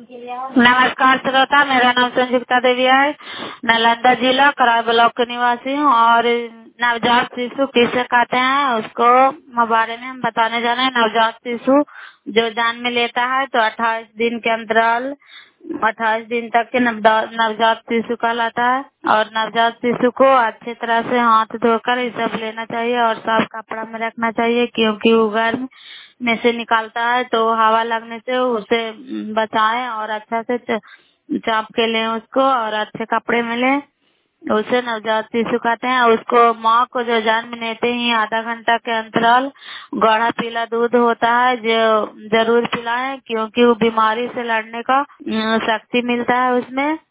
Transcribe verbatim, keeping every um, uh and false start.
नमस्कार श्रोता, मेरा नाम संयुक्ता देवी है। नालंदा जिला कराई ब्लॉक के निवासी हूँ और नवजात शिशु किसे कहते हैं उसको बारे में हम बताने जा रहे हैं। नवजात शिशु जो जन्म में लेता है तो अट्ठाईस दिन के अंतराल अट्ठाईस दिन तक के नवदा- नवजात शिशु कहलाता है। और नवजात शिशु को अच्छी तरह से हाथ धोकर ये सब लेना चाहिए और साफ कपड़ा में रखना चाहिए, क्योंकि वो गर्म में से निकालता है तो हवा लगने से उसे बचाएं और अच्छा से च- चाप के लें उसको और अच्छे कपड़े में लें। उसे नवजात शिशु कहते हैं। उसको माँ को जो जन्म लेते ही आधा घंटा के अंतराल गाढ़ा पीला दूध होता है जो जरूर पिलाएं, क्योंकि वो बीमारी से लड़ने का अम, शक्ति मिलता है उसमें।